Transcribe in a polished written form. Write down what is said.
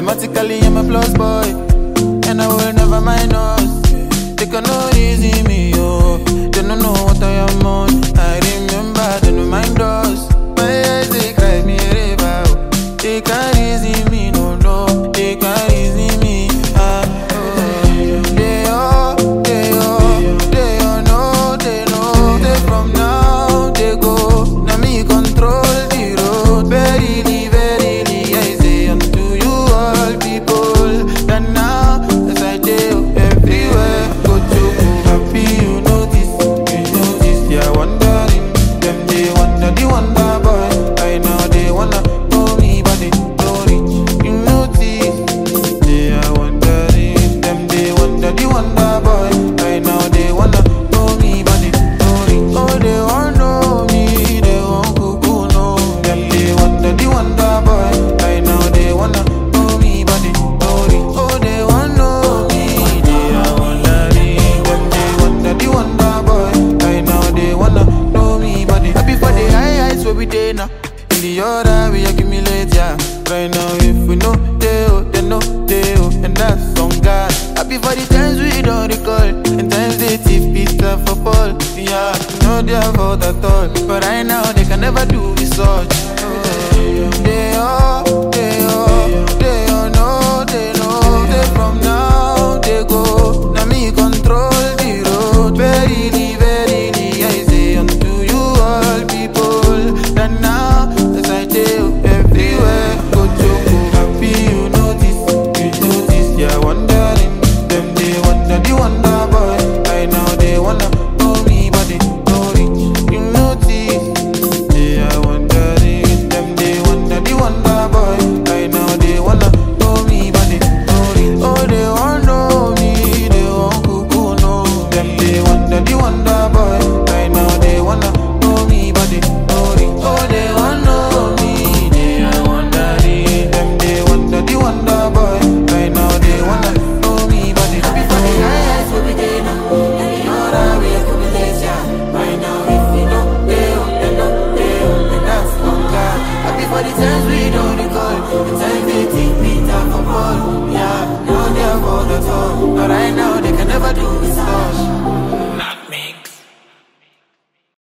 Mathematically, I'm a plus boy, and I will never minus. They cannot easy me, oh. They don't know what I am on. I remember, they don't mind us. My eyes, they cry me a river, oh. They can't easy